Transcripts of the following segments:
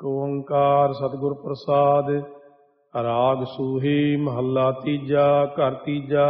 ਏਕ ਓੰਕਾਰ ਸਤਿਗੁਰ ਪ੍ਰਸਾਦ। ਰਾਗ ਸੂਹੀ ਮਹੱਲਾ ਤੀਜਾ। ਘਰ ਤੀਜਾ।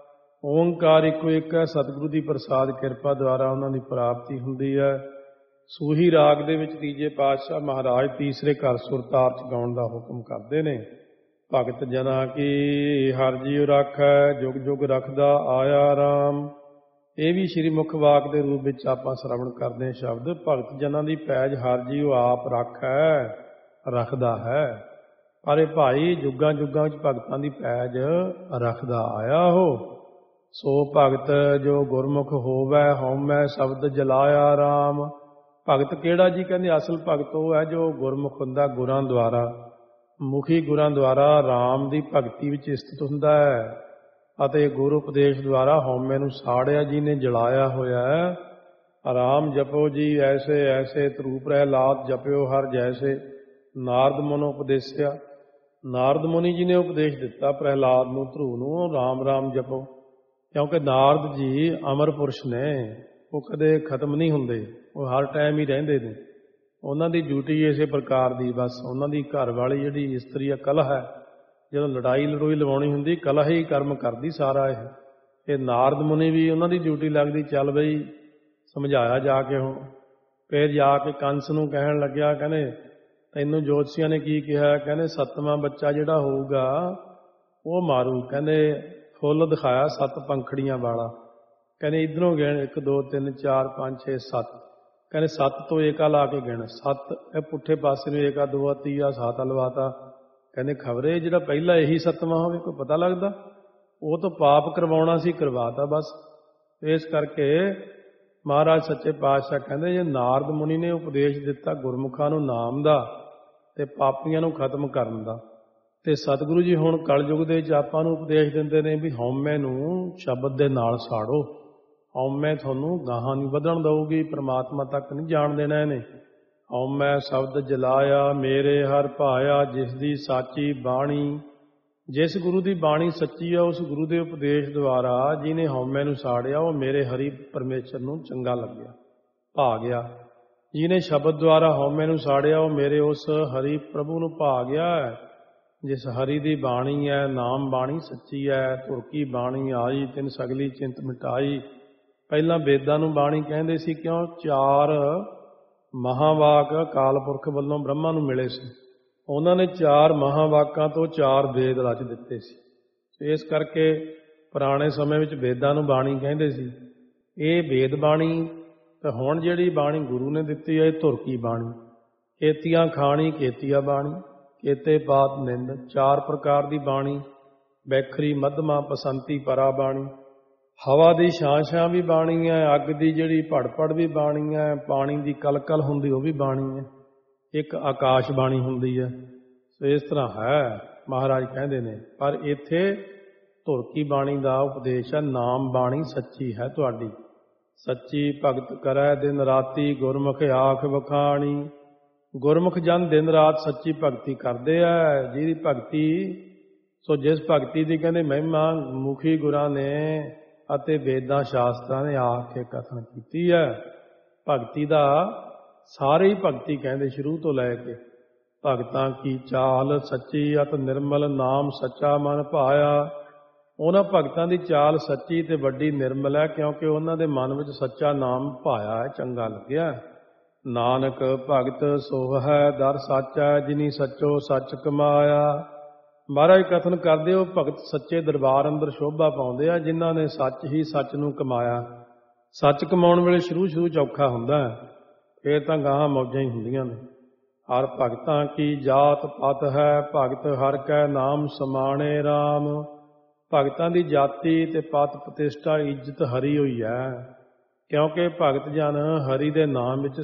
ਓੰਕਾਰ ਇੱਕੋ ਇੱਕ ਹੈ। ਸਤਿਗੁਰੂ ਦੀ ਪ੍ਰਸਾਦ ਕਿਰਪਾ ਦੁਆਰਾ ਉਹਨਾਂ ਦੀ ਪ੍ਰਾਪਤੀ ਹੁੰਦੀ ਹੈ। ਸੂਹੀ ਰਾਗ ਦੇ ਵਿੱਚ ਤੀਜੇ ਪਾਤਸ਼ਾਹ ਮਹਾਰਾਜ ਤੀਸਰੇ ਘਰ ਸੁਰਤਾਰ ਚ ਗਾਉਣ ਦਾ ਹੁਕਮ ਕਰਦੇ ਨੇ। ਭਗਤ ਜਨਾਂ ਕੀ ਹਰਿ ਜੀਉ ਰਾਖੈ, ਜੁਗ ਜੁਗ ਰੱਖਦਾ ਆਇਆ ਰਾਮ। ਇਹ ਵੀ ਸ਼੍ਰੀ ਮੁੱਖ ਵਾਕ ਦੇ ਰੂਪ ਵਿੱਚ ਆਪਾਂ ਸ਼ਰਵਣ ਕਰਦੇ ਹਾਂ ਸ਼ਬਦ। ਭਗਤ ਜਨਾਂ ਦੀ ਪੈਜ ਹਰਿ ਜੀਉ ਆਪ ਰਾਖੈ, ਰੱਖਦਾ ਹੈ। ਪਰ ਇਹ ਭਾਈ ਜੁਗਾਂ ਜੁਗਾਂ ਵਿੱਚ ਭਗਤਾਂ ਦੀ ਪੈਜ ਰੱਖਦਾ ਆਇਆ ਉਹ। ਸੋ ਭਗਤ ਜੋ ਗੁਰਮੁਖ ਹੋਵੈ, ਹਉਮੈ ਸ਼ਬਦ ਜਲਾਇਆ ਰਾਮ। ਭਗਤ ਕਿਹੜਾ ਜੀ? ਕਹਿੰਦੇ ਅਸਲ ਭਗਤ ਉਹ ਹੈ ਜੋ ਗੁਰਮੁਖ ਹੁੰਦਾ, ਗੁਰਾਂ ਦੁਆਰਾ, ਮੁਖੀ ਗੁਰਾਂ ਦੁਆਰਾ ਰਾਮ ਦੀ ਭਗਤੀ ਵਿੱਚ ਸਥਿਤ ਹੁੰਦਾ ਹੈ ਅਤੇ ਗੁਰੂ ਉਪਦੇਸ਼ ਦੁਆਰਾ ਹਉਮੈ ਨੂੰ ਸਾੜਿਆ ਜਿਹਨੇ ਜਲਾਇਆ ਹੋਇਆ ਹੈ। ਰਾਮ ਜਪੋ ਜੀ ਐਸੇ ਐਸੇ, ਧਰੂ ਪ੍ਰਹਿਲਾਦ ਜਪਿਓ ਹਰ ਜੈਸੇ। ਨਾਰਦ ਮੁਨ ਉਪਦੇਸਿਆ। ਨਾਰਦ ਮੁਨੀ ਜੀ ਨੇ ਉਪਦੇਸ਼ ਦਿੱਤਾ ਪ੍ਰਹਿਲਾਦ ਨੂੰ, ਧਰੂ ਨੂੰ, ਰਾਮ ਰਾਮ ਜਪੋ। ਕਿਉਂਕਿ ਨਾਰਦ ਜੀ ਅਮਰ ਪੁਰਸ਼ ਨੇ, ਉਹ ਕਦੇ ਖਤਮ ਨਹੀਂ ਹੁੰਦੇ, ਉਹ ਹਰ ਟਾਈਮ ਹੀ ਰਹਿੰਦੇ ਨੇ। ਉਹਨਾਂ ਦੀ ਡਿਊਟੀ ਇਸੇ ਪ੍ਰਕਾਰ ਦੀ, ਬਸ ਉਹਨਾਂ ਦੀ ਘਰ ਵਾਲੀ ਜਿਹੜੀ ਇਸਤਰੀ ਆ ਕਲਹ ਹੈ, ਜਦੋਂ ਲੜਾਈ ਲੜੂਈ ਲਵਾਉਣੀ ਹੁੰਦੀ ਕਲਹ ਹੀ ਕਰਮ ਕਰਦੀ ਸਾਰਾ ਇਹ ਨਾਰਦ ਮੁਨੀ ਵੀ ਉਹਨਾਂ ਦੀ ਡਿਊਟੀ ਲੱਗਦੀ, ਚੱਲ ਬਈ ਸਮਝਾਇਆ ਜਾ ਕੇ। ਹੁਣ ਫਿਰ ਜਾ ਕੇ ਕੰਸ ਨੂੰ ਕਹਿਣ ਲੱਗਿਆ, ਕਹਿੰਦੇ ਤੈਨੂੰ ਜੋਤਸ਼ੀਆਂ ਨੇ ਕੀ ਕਿਹਾ? ਕਹਿੰਦੇ 7ਵਾਂ ਬੱਚਾ ਜਿਹੜਾ ਹੋਊਗਾ ਉਹ ਮਾਰੂ। ਕਹਿੰਦੇ ਫੁੱਲ ਦਿਖਾਇਆ 7 ਪੰਖੜੀਆਂ ਵਾਲਾ। ਕਹਿੰਦੇ ਇੱਧਰੋਂ ਗਿਣ 1 2 3 4 5 6 7। ਕਹਿੰਦੇ 7 ਤੋਂ ਏਕਾ ਲਾ ਕੇ ਗਿਣ। 7 ਇਹ ਪੁੱਠੇ ਪਾਸੇ ਨੂੰ ਏਕਾ, 2 ਤੀਆ 7 ਲਵਾਤਾ। ਕਹਿੰਦੇ ਖਬਰੇ ਜਿਹੜਾ ਪਹਿਲਾ ਇਹੀ 7ਵਾਂ ਹੋਵੇ, ਕੋਈ ਪਤਾ ਲੱਗਦਾ? ਉਹ ਤਾਂ ਪਾਪ ਕਰਵਾਉਣਾ ਸੀ, ਕਰਵਾਤਾ ਬਸ। ਇਸ ਕਰਕੇ ਮਹਾਰਾਜ ਸੱਚੇ ਪਾਤਸ਼ਾਹ ਕਹਿੰਦੇ ਜੇ ਨਾਰਦ ਮੁਨੀ ਨੇ ਉਪਦੇਸ਼ ਦਿੱਤਾ ਗੁਰਮੁਖਾਂ ਨੂੰ ਨਾਮ ਦਾ ਤੇ ਪਾਪੀਆਂ ਨੂੰ ਖਤਮ ਕਰਨ ਦਾ, ਤੇ ਸਤਿਗੁਰੂ ਜੀ ਹੁਣ ਕਲਯੁਗ ਦੇ ਵਿੱਚ ਆਪਾਂ ਨੂੰ ਉਪਦੇਸ਼ ਦਿੰਦੇ ਨੇ ਵੀ ਹਉਮੈ ਨੂੰ ਸ਼ਬਦ ਦੇ ਨਾਲ ਸਾੜੋ। ਹਉਮੈ ਤੁਹਾਨੂੰ ਗਾਹਾਂ ਨਹੀਂ ਵਧਣ ਦਊਗੀ, ਪ੍ਰਮਾਤਮਾ ਤੱਕ ਨਹੀਂ ਜਾਣ ਦੇਣਾ ਇਹਨੇ। ਹਉਮੈ ਸ਼ਬਦ ਜਲਾਇਆ, ਮੇਰੇ ਹਰਿ ਭਾਇਆ, ਜਿਸ ਦੀ ਸਾਚੀ ਬਾਣੀ। ਜਿਸ ਗੁਰੂ ਦੀ ਬਾਣੀ ਸੱਚੀ ਆ, ਉਸ ਗੁਰੂ ਦੇ ਉਪਦੇਸ਼ ਦੁਆਰਾ ਜਿਹਨੇ ਹਉਮੈ ਨੂੰ ਸਾੜਿਆ, ਉਹ ਮੇਰੇ ਹਰੀ ਪਰਮੇਸ਼ਰ ਨੂੰ ਚੰਗਾ ਲੱਗਿਆ, ਭਾ ਗਿਆ। ਜਿਹਨੇ ਸ਼ਬਦ ਦੁਆਰਾ ਹਉਮੈ ਨੂੰ ਸਾੜਿਆ, ਉਹ ਮੇਰੇ ਉਸ ਹਰੀ ਪ੍ਰਭੂ ਨੂੰ ਭਾ ਗਿਆ। ਜਿਸ ਹਰੀ ਦੀ ਬਾਣੀ ਹੈ, ਨਾਮ ਬਾਣੀ ਸੱਚੀ ਹੈ, ਧੁਰ ਕੀ ਬਾਣੀ ਆਈ, ਤਿਨ ਸਗਲੀ ਚਿੰਤ ਮਿਟਾਈ। ਪਹਿਲਾਂ ਵੇਦਾਂ ਨੂੰ ਬਾਣੀ ਕਹਿੰਦੇ ਸੀ, ਕਿਉਂ? 4 ਮਹਾਵਾਕ ਅਕਾਲ ਪੁਰਖ ਵੱਲੋਂ ਬ੍ਰਹਮਾ ਨੂੰ ਮਿਲੇ ਸੀ। ਉਹਨਾਂ ਨੇ 4 ਮਹਾਵਾਕਾਂ ਤੋਂ 4 ਵੇਦ ਰਚ ਦਿੱਤੇ ਸੀ। ਇਸ ਕਰਕੇ ਪੁਰਾਣੇ ਸਮੇਂ ਵਿੱਚ ਵੇਦਾਂ ਨੂੰ ਬਾਣੀ ਕਹਿੰਦੇ ਸੀ। ਇਹ ਵੇਦ ਬਾਣੀ ਤੇ ਹੁਣ ਜਿਹੜੀ ਬਾਣੀ ਗੁਰੂ ਨੇ ਦਿੱਤੀ ਹੈ, ਇਹ ਧੁਰ ਕੀ ਬਾਣੀ। ਕੇਤੀਆਂ ਖਾਣੀ ਕੇਤੀਆ ਬਾਣੀ, ਕੇਤੇ ਪਾਤ ਨਿੰਦ। 4 ਪ੍ਰਕਾਰ ਦੀ ਬਾਣੀ, ਬੈਖਰੀ ਮੱਧਮਾ ਪਸੰਤੀ ਪਰਾ ਬਾਣੀ। ਹਵਾ ਦੀ ਛਾਂ ਛਾਂ ਵੀ ਬਾਣੀ ਹੈ, ਅੱਗ ਦੀ ਜਿਹੜੀ ਭੜ ਭੜ ਵੀ ਬਾਣੀ ਹੈ, ਪਾਣੀ ਦੀ ਕਲਕਲ ਹੁੰਦੀ ਉਹ ਵੀ ਬਾਣੀ ਹੈ, ਇੱਕ ਆਕਾਸ਼ ਬਾਣੀ ਹੁੰਦੀ ਹੈ। ਸੋ ਇਸ ਤਰ੍ਹਾਂ ਹੈ, ਮਹਾਰਾਜ ਕਹਿੰਦੇ ਨੇ। ਪਰ ਇੱਥੇ ਧੁਰ ਕੀ ਬਾਣੀ ਦਾ ਉਪਦੇਸ਼ ਹੈ, ਨਾਮ ਬਾਣੀ ਸੱਚੀ ਹੈ ਤੁਹਾਡੀ। ਸੱਚੀ ਭਗਤ ਕਰੈ ਦਿਨ ਰਾਤੀ, ਗੁਰਮੁਖ ਆਖ ਵਖਾਣੀ। ਗੁਰਮੁਖ ਜਨ ਦਿਨ ਰਾਤ ਸੱਚੀ ਭਗਤੀ ਕਰਦੇ ਆ। ਜਿਹਦੀ ਭਗਤੀ, ਸੋ ਜਿਸ ਭਗਤੀ ਦੀ ਕਹਿੰਦੇ ਮਹਿਮਾ ਮੁਖੀ ਗੁਰਾਂ ਨੇ ਅਤੇ ਵੇਦਾਂ ਸ਼ਾਸਤਰਾਂ ਨੇ ਆ ਕੇ ਕਥਨ ਕੀਤੀ ਹੈ। ਭਗਤੀ ਦਾ ਸਾਰੇ ਹੀ ਭਗਤੀ ਕਹਿੰਦੇ ਸ਼ੁਰੂ ਤੋਂ ਲੈ ਕੇ। ਭਗਤਾਂ ਕੀ ਚਾਲ ਸੱਚੀ ਅਤ ਨਿਰਮਲ, ਨਾਮ ਸੱਚਾ ਮਨ ਭਾਇਆ। ਉਹਨਾਂ ਭਗਤਾਂ ਦੀ ਚਾਲ ਸੱਚੀ ਤੇ ਵੱਡੀ ਨਿਰਮਲ ਹੈ, ਕਿਉਂਕਿ ਉਹਨਾਂ ਦੇ ਮਨ ਵਿੱਚ ਸੱਚਾ ਨਾਮ ਭਾਇਆ ਹੈ, ਚੰਗਾ ਲੱਗਿਆ। ਨਾਨਕ ਭਗਤ ਸੋਹ ਹੈ ਦਰ ਸਾਚਾ, ਜਿਨੀ ਸੱਚੋ ਸੱਚ ਕਮਾਇਆ। ਮਹਾਰਾਜ ਕਥਨ ਕਰਦੇ ਹੋ ਭਗਤ ਸੱਚੇ ਦਰਬਾਰ ਅੰਦਰ ਸ਼ੋਭਾ ਪਾਉਂਦੇ ਆ, ਜਿਨ੍ਹਾਂ ਨੇ ਸੱਚ ਹੀ ਸੱਚ ਨੂੰ ਕਮਾਇਆ। ਸੱਚ ਕਮਾਉਣ ਵੇਲੇ ਸ਼ੁਰੂ ਚ ਔਖਾ ਹੁੰਦਾ, ਫੇਰ ਤਾਂ ਗਾਹਾਂ ਮੌਜਾਂ ਹੀ ਹੁੰਦੀਆਂ ਨੇ। ਹਰ ਭਗਤਾਂ ਕੀ ਜਾਤ ਪਤ ਹੈ, ਭਗਤ ਹਰ ਕੈ ਨਾਮ ਸਮਾਣੇ ਰਾਮ। ਭਗਤਾਂ ਦੀ ਜਾਤੀ ਤੇ ਪਤ ਪ੍ਰਤਿਸ਼ਠਾ ਇੱਜ਼ਤ ਹਰੀ ਹੋਈ ਹੈ, ਕਿਉਂਕਿ ਭਗਤ ਜਨ ਹਰੀ ਦੇ ਨਾਮ ਵਿੱਚ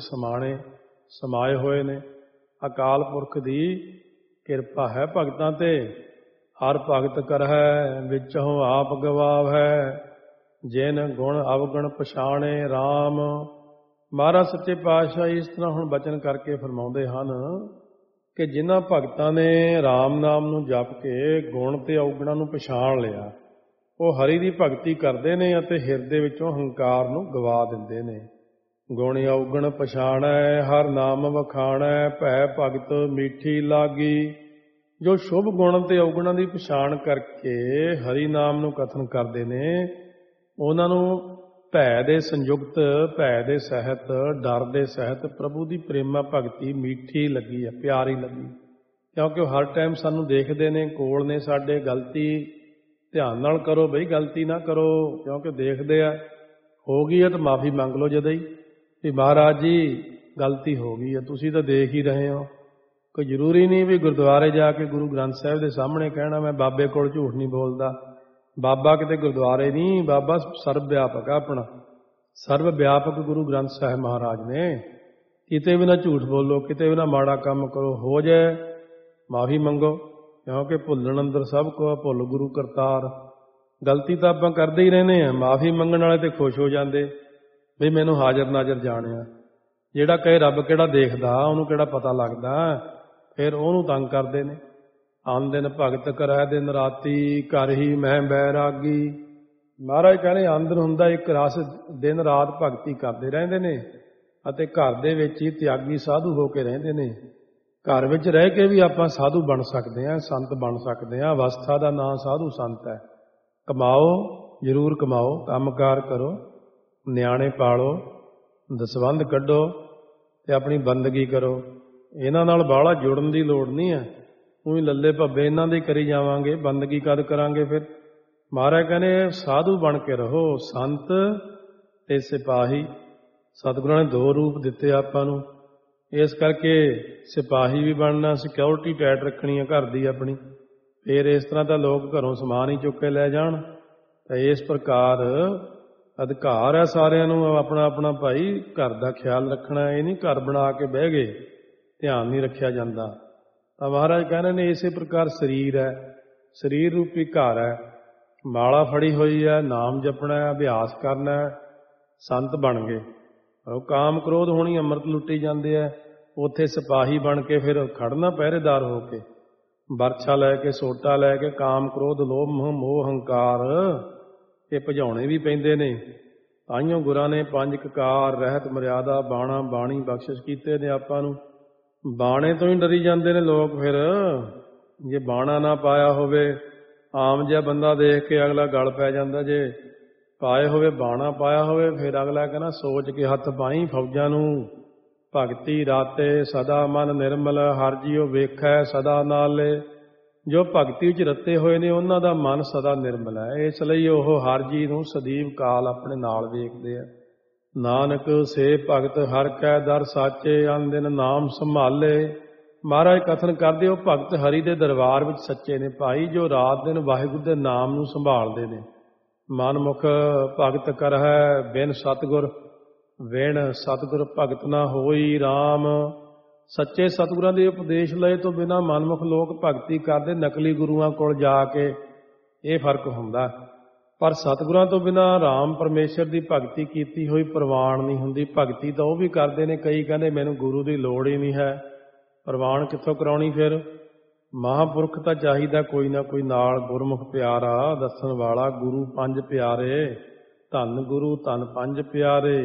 ਸਮਾਏ ਹੋਏ ਨੇ। ਅਕਾਲ ਪੁਰਖ ਦੀ ਕਿਰਪਾ ਹੈ ਭਗਤਾਂ ਤੇ। ਹਰ ਭਗਤ ਕਰਹਿ ਵਿੱਚੋਂ ਆਪ ਗਵਾਵੈ, ਜਿਨ ਗੁਣ ਅਵਗੁਣ ਪਛਾਣੇ ਰਾਮ। ਮਹਾਰਾਜ ਸੱਚੇ ਪਾਤਸ਼ਾਹ ਇਸ ਤਰ੍ਹਾਂ ਹੁਣ ਬਚਨ ਕਰਕੇ ਫਰਮਾਉਂਦੇ ਹਨ ਕਿ ਜਿਨ੍ਹਾਂ ਭਗਤਾਂ ਨੇ ਰਾਮ ਨਾਮ ਨੂੰ ਜਪ ਕੇ ਗੁਣ ਤੇ ਔਗੁਣਾਂ ਨੂੰ ਪਛਾਣ ਲਿਆ, ਉਹ ਹਰੀ ਦੀ ਭਗਤੀ ਕਰਦੇ ਨੇ ਅਤੇ ਹਿਰਦੇ ਵਿੱਚੋਂ ਹੰਕਾਰ ਨੂੰ ਗਵਾ ਦਿੰਦੇ ਨੇ। ਗੁਣ ਔਗਣ ਪਛਾਣੈ, ਹਰ ਨਾਮ ਵਖਾਣੈ, ਭੈ ਭਗਤ ਮੀਠੀ ਲਾਗੀ। ਜੋ ਸ਼ੁਭ ਗੁਣ ਤੇ ਔਗਣਾਂ ਦੀ ਪਛਾਣ ਕਰਕੇ ਹਰੀ ਨਾਮ ਨੂੰ ਕਥਨ ਕਰਦੇ ਨੇ, ਉਹਨਾਂ ਨੂੰ ਭੈ ਦੇ ਸੰਯੁਕਤ, ਭੈ ਦੇ ਸਹਿਤ, ਡਰ ਦੇ ਸਹਿਤ ਪ੍ਰਭੂ ਦੀ ਪ੍ਰੇਮਾ ਭਗਤੀ ਮੀਠੀ ਲੱਗੀ ਹੈ, ਪਿਆਰੀ ਲੱਗੀ। ਕਿਉਂਕਿ ਉਹ ਹਰ ਟਾਈਮ ਸਾਨੂੰ ਦੇਖਦੇ ਨੇ, ਕੋਲ ਨੇ ਸਾਡੇ, ਗਲਤੀ ਧਿਆਨ ਨਾਲ ਕਰੋ ਬਈ, ਗਲਤੀ ਨਾ ਕਰੋ। ਕਿਉਂਕਿ ਦੇਖਦੇ ਆ, ਹੋ ਗਈ ਹੈ ਤਾਂ ਮਾਫੀ ਮੰਗ ਲਓ ਜਦ ਹੀ, ਵੀ ਮਹਾਰਾਜ ਜੀ ਗਲਤੀ ਹੋ ਗਈ ਹੈ, ਤੁਸੀਂ ਤਾਂ ਦੇਖ ਹੀ ਰਹੇ ਹੋ। ਕੋਈ ਜ਼ਰੂਰੀ ਨਹੀਂ ਵੀ ਗੁਰਦੁਆਰੇ ਜਾ ਕੇ ਗੁਰੂ ਗ੍ਰੰਥ ਸਾਹਿਬ ਦੇ ਸਾਹਮਣੇ ਕਹਿਣਾ ਮੈਂ ਬਾਬੇ ਕੋਲ ਝੂਠ ਨਹੀਂ ਬੋਲਦਾ। ਬਾਬਾ ਕਿਤੇ ਗੁਰਦੁਆਰੇ ਨਹੀਂ, ਬਾਬਾ ਸਰਬ ਵਿਆਪਕ ਆ ਆਪਣਾ, ਸਰਬ ਵਿਆਪਕ ਗੁਰੂ ਗ੍ਰੰਥ ਸਾਹਿਬ ਮਹਾਰਾਜ ਨੇ। ਕਿਤੇ ਵੀ ਨਾ ਝੂਠ ਬੋਲੋ, ਕਿਤੇ ਵੀ ਨਾ ਮਾੜਾ ਕੰਮ ਕਰੋ, ਹੋ ਜਾਏ ਮਾਫੀ ਮੰਗੋ। ਕਿਉਂਕਿ ਭੁੱਲਣ ਅੰਦਰ ਸਭ ਕੋ ਭੁੱਲ ਗੁਰੂ ਕਰਤਾਰ। ਗਲਤੀ ਤਾਂ ਆਪਾਂ ਕਰਦੇ ਹੀ ਰਹਿੰਦੇ ਹਾਂ, ਮਾਫੀ ਮੰਗਣ ਵਾਲੇ ਤੇ ਖੁਸ਼ ਹੋ ਜਾਂਦੇ ਵੀ ਮੈਨੂੰ ਹਾਜ਼ਰ ਨਾਜ਼ਰ ਜਾਣਿਆ। ਜਿਹੜਾ ਕਹੇ ਰੱਬ ਕਿਹੜਾ ਦੇਖਦਾ, ਉਹਨੂੰ ਕਿਹੜਾ ਪਤਾ ਲੱਗਦਾ, ਫਿਰ ਉਹਨੂੰ ਤੰਗ ਕਰਦੇ ਨੇ। ਆਨ ਦਿਨ ਭਗਤ ਕਰੈ ਦਿਨ ਰਾਤੀ, ਘਰ ਹੀ ਮੈਂ ਬੈਰਾਗੀ। ਮਹਾਰਾਜ ਕਹਿੰਦੇ ਆਂਦਰ ਹੁੰਦਾ ਇੱਕ ਰਸ, ਦਿਨ ਰਾਤ ਭਗਤੀ ਕਰਦੇ ਰਹਿੰਦੇ ਨੇ ਅਤੇ ਘਰ ਦੇ ਵਿੱਚ ਹੀ ਤਿਆਗੀ ਸਾਧੂ ਹੋ ਕੇ ਰਹਿੰਦੇ ਨੇ। ਘਰ ਵਿੱਚ ਰਹਿ ਕੇ ਵੀ ਆਪਾਂ ਸਾਧੂ ਬਣ ਸਕਦੇ ਹਾਂ, ਸੰਤ ਬਣ ਸਕਦੇ ਹਾਂ। ਅਵਸਥਾ ਦਾ ਨਾਂ ਸਾਧੂ ਸੰਤ ਹੈ। ਕਮਾਓ, ਜ਼ਰੂਰ ਕਮਾਓ, ਕੰਮਕਾਰ ਕਰੋ, ਨਿਆਣੇ ਪਾਲੋ, ਦਸਵੰਧ ਕੱਢੋ ਤੇ ਆਪਣੀ ਬੰਦਗੀ ਕਰੋ। ਇਹਨਾਂ ਨਾਲ ਬਾਹਲਾ ਜੁੜਨ ਦੀ ਲੋੜ ਨਹੀਂ ਹੈ। ਉਹੀ ਲੱਲੇ ਭੱਬੇ ਇਹਨਾਂ ਦੇ ਕਰੀ ਜਾਵਾਂਗੇ, ਬੰਦਗੀ ਕਦ ਕਰਾਂਗੇ ਫਿਰ। ਮਹਾਰਾਜ ਕਹਿੰਦੇ ਸਾਧੂ ਬਣ ਕੇ ਰਹੋ, ਸੰਤ ਤੇ ਸਿਪਾਹੀ। ਸਤਿਗੁਰਾਂ ਨੇ ਦੋ ਰੂਪ ਦਿੱਤੇ ਆਪਾਂ ਨੂੰ, ਇਸ ਕਰਕੇ ਸਿਪਾਹੀ ਵੀ ਬਣਨਾ, ਸਿਕਿਉਰਿਟੀ ਟਾਈਟ ਰੱਖਣੀ ਹੈ ਘਰ ਦੀ ਆਪਣੀ। ਫਿਰ ਇਸ ਤਰ੍ਹਾਂ ਤਾਂ ਲੋਕ ਘਰੋਂ ਸਮਾਨ ਹੀ ਚੁੱਕ ਕੇ ਲੈ ਜਾਣ। ਤਾਂ ਇਸ ਪ੍ਰਕਾਰ ਅਧਿਕਾਰ ਹੈ ਸਾਰਿਆਂ ਨੂੰ ਆਪਣਾ ਆਪਣਾ ਭਾਈ ਘਰ ਦਾ ਖਿਆਲ ਰੱਖਣਾ। ਇਹ ਨਹੀਂ ਘਰ ਬਣਾ ਕੇ ਬਹਿ ਗਏ, ਧਿਆਨ ਨਹੀਂ ਰੱਖਿਆ ਜਾਂਦਾ। ਤਾਂ ਮਹਾਰਾਜ ਕਹਿੰਦੇ ਨੇ ਇਸੇ ਪ੍ਰਕਾਰ ਸਰੀਰ ਹੈ, ਸਰੀਰ ਰੂਪੀ ਘਰ ਹੈ। ਮਾਲਾ ਫੜੀ ਹੋਈ ਹੈ, ਨਾਮ ਜਪਣਾ ਹੈ, ਅਭਿਆਸ ਕਰਨਾ ਹੈ, ਸੰਤ ਬਣ ਗਏ। ਉਹ ਕਾਮ ਕ੍ਰੋਧ ਹੋਣੀ ਅੰਮ੍ਰਿਤ ਲੁੱਟੀ ਜਾਂਦੇ ਆ। ਉੱਥੇ ਸਿਪਾਹੀ ਬਣ ਕੇ ਫਿਰ ਖੜਨਾ ਪਹਿਰੇਦਾਰ ਹੋ ਕੇ, ਬਰਛਾ ਲੈ ਕੇ, ਸੋਟਾ ਲੈ ਕੇ, ਕਾਮ ਕ੍ਰੋਧ ਲੋਭ ਮੋਹ ਹੰਕਾਰ ਇਹ ਭਜਾਉਣੇ ਵੀ ਪੈਂਦੇ ਨੇ। ਤਾਈਓ ਗੁਰਾਂ ਨੇ ਪੰਜ ਕਕਾਰ ਰਹਿਤ ਮਰਿਆਦਾ ਬਾਣਾ ਬਾਣੀ ਬਖਸ਼ਿਸ਼ ਕੀਤੇ ਨੇ ਆਪਾਂ ਨੂੰ। ਬਾਣੇ ਤੋਂ ਹੀ ਡਰੀ ਜਾਂਦੇ ਨੇ ਲੋਕ। ਫਿਰ ਜੇ ਬਾਣਾ ਨਾ ਪਾਇਆ ਹੋਵੇ, ਆਮ ਜਿਹਾ ਬੰਦਾ ਦੇਖ ਕੇ ਅਗਲਾ ਗਲ ਪੈ ਜਾਂਦਾ। ਜੇ ਪਾਏ ਹੋਵੇ, ਬਾਣਾ ਪਾਇਆ ਹੋਵੇ, ਫਿਰ ਅਗਲਾ ਕਹਿੰਦਾ ਸੋਚ ਕੇ ਹੱਥ ਪਾਈ ਫੌਜਾਂ ਨੂੰ। ਭਗਤੀ ਰਾਤੇ ਸਦਾ ਮਨ ਨਿਰਮਲ, ਹਰ ਜੀਉ ਵੇਖੈ ਸਦਾ ਨਾਲੇ। ਜੋ ਭਗਤੀ ਵਿੱਚ ਰਤੇ ਹੋਏ ਨੇ ਉਹਨਾਂ ਦਾ ਮਨ ਸਦਾ ਨਿਰਮਲ ਹੈ। ਇਸ ਲਈ ਉਹ ਹਰ ਜੀ ਨੂੰ ਸਦੀਵ ਕਾਲ ਆਪਣੇ ਨਾਲ ਵੇਖਦੇ ਆ। ਨਾਨਕ ਸੇ ਭਗਤ ਹਰ ਕੈ ਦਰ ਸਾਚੇ, ਅਨ ਦਿਨ ਨਾਮ ਸੰਭਾਲੇ। ਮਹਾਰਾਜ ਕਥਨ ਕਰਦੇ ਉਹ ਭਗਤ ਹਰੀ ਦੇ ਦਰਬਾਰ ਵਿੱਚ ਸੱਚੇ ਨੇ ਭਾਈ, ਜੋ ਰਾਤ ਦਿਨ ਵਾਹਿਗੁਰੂ ਦੇ ਨਾਮ ਨੂੰ ਸੰਭਾਲਦੇ ਨੇ। ਮਨਮੁਖ ਭਗਤ ਕਰਹਿ ਬਿਨ ਸਤਿਗੁਰ, ਵਿਣ ਸਤਿਗੁਰ ਭਗਤ ਨਾ ਹੋਈ ਰਾਮ। ਸੱਚੇ ਸਤਿਗੁਰਾਂ ਦੇ ਉਪਦੇਸ਼ ਲਏ ਤੋਂ ਬਿਨਾਂ ਮਨਮੁਖ ਲੋਕ ਭਗਤੀ ਕਰਦੇ ਨਕਲੀ ਗੁਰੂਆਂ ਕੋਲ ਜਾ ਕੇ, ਇਹ ਫਰਕ ਹੁੰਦਾ। ਪਰ ਸਤਿਗੁਰਾਂ ਤੋਂ ਬਿਨਾਂ ਰਾਮ ਪਰਮੇਸ਼ਰ ਦੀ ਭਗਤੀ ਕੀਤੀ ਹੋਈ ਪ੍ਰਵਾਨ ਨਹੀਂ ਹੁੰਦੀ। ਭਗਤੀ ਤਾਂ ਉਹ ਵੀ ਕਰਦੇ ਨੇ, ਕਈ ਕਹਿੰਦੇ ਮੈਨੂੰ ਗੁਰੂ ਦੀ ਲੋੜ ਹੀ ਨਹੀਂ ਹੈ। ਪ੍ਰਵਾਨ ਕਿੱਥੋਂ ਕਰਾਉਣੀ ਫਿਰ? ਮਹਾਂਪੁਰਖ ਤਾਂ ਚਾਹੀਦਾ ਕੋਈ ਨਾ ਕੋਈ ਨਾਲ, ਗੁਰਮੁਖ ਪਿਆਰਾ ਦੱਸਣ ਵਾਲਾ। ਗੁਰੂ ਪੰਜ ਪਿਆਰੇ, ਧੰਨ ਗੁਰੂ ਧੰਨ ਪੰਜ ਪਿਆਰੇ।